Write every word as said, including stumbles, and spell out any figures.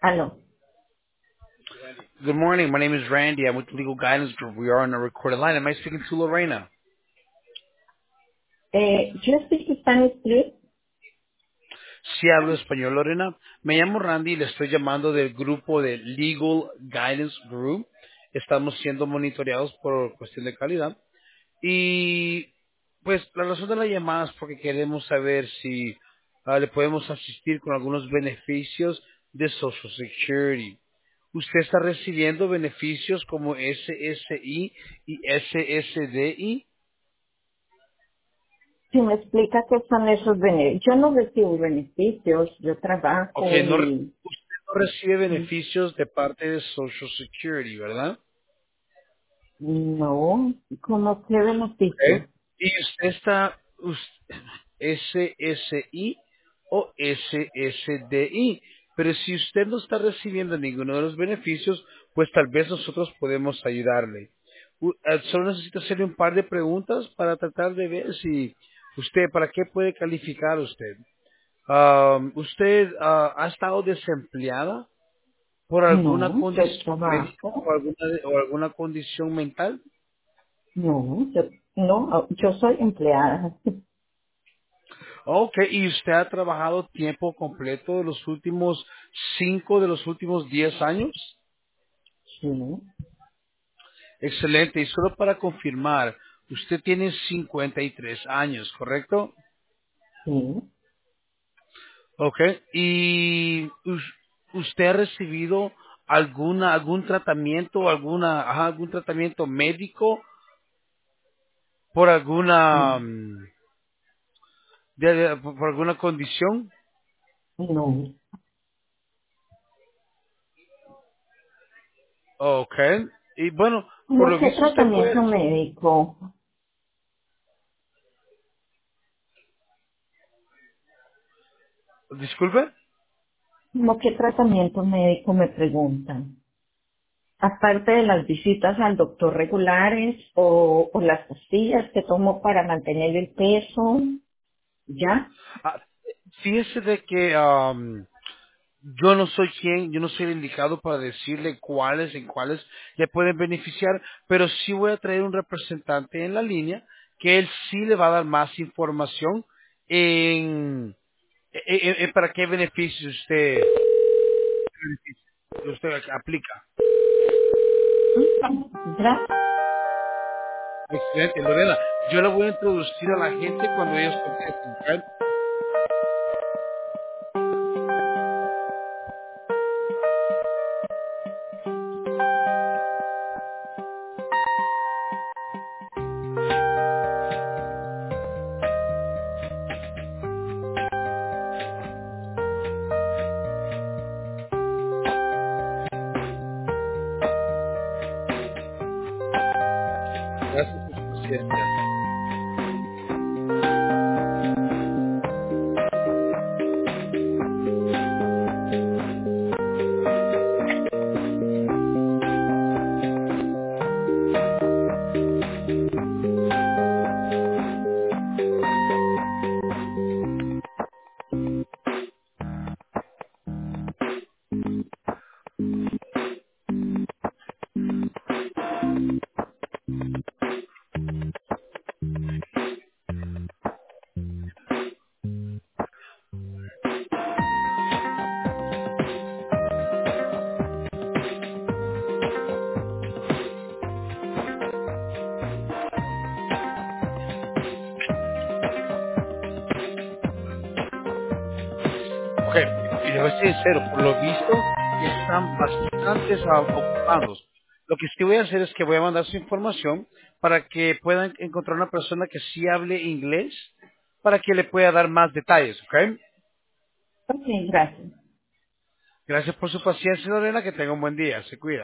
Aló. Good morning. My name is Randy. I'm with Legal Guidance Group. We are on a recorded line. Am I speaking to Lorena? Eh, yo speak Spanish, please. Sí hablo español, Lorena. Me llamo Randy y le estoy llamando del grupo de Legal Guidance Group. Estamos siendo monitoreados por cuestión de calidad. Y pues la razón de la llamada es porque queremos saber si ah, le podemos asistir con algunos beneficios de Social Security. ¿Usted está recibiendo beneficios como S S I y S S D I? Si me explica qué son esos beneficios. Yo no recibo beneficios, yo Ok, trabajo no, re- y usted no recibe y beneficios de parte de Social Security, ¿verdad? no, ¿cómo qué Ok. beneficio? Y usted está us- S S I o S S D I. Pero si usted no está recibiendo ninguno de los beneficios, pues tal vez nosotros podemos ayudarle. U- eh, Solo necesito hacerle un par de preguntas para tratar de ver si usted, ¿para qué puede calificar usted? Um, ¿Usted ah, ha estado desempleada por alguna No, yo condición médica o trabajo. alguna, o alguna condición mental? No, yo no, yo soy empleada. Ok, ¿y usted ha trabajado tiempo completo de los últimos cinco de los últimos diez años? Sí, Excelente, y solo para confirmar, usted tiene cincuenta y tres años, ¿correcto? sí. Ok, ¿y us- usted ha recibido alguna algún tratamiento, alguna ajá, algún tratamiento médico por alguna Mm, mm, de- de- por por alguna condición? no. Ok, y bueno, por ¿Cómo lo qué visto usted tratamiento puede, médico? disculpe. ¿Cómo qué tratamiento médico me preguntan? Aparte de las visitas al doctor regulares o, o las pastillas que tomo para mantener el peso, ¿ya? Ah, fíjese de que am, yo no soy quien, yo no soy el indicado para decirle cuáles en cuáles le pueden beneficiar, pero sí voy a traer un representante en la línea que él sí le va a dar más información en, en- en- en para qué beneficios usted, usted aplica. Gracias. Excelente, Lorena. Yo le voy a introducir a la gente cuando ellos contesten. ¿Ok? Gracias por su paciencia. Ok, y le voy a ser sincero, por lo visto están bastante ah, ocupados. Lo que sí voy a hacer es que voy a mandar su información para que puedan encontrar una persona que sí hable inglés para que le pueda dar más detalles, ¿ok? Ok, gracias. Gracias por su paciencia, Lorena, que tenga un buen día. Se cuida.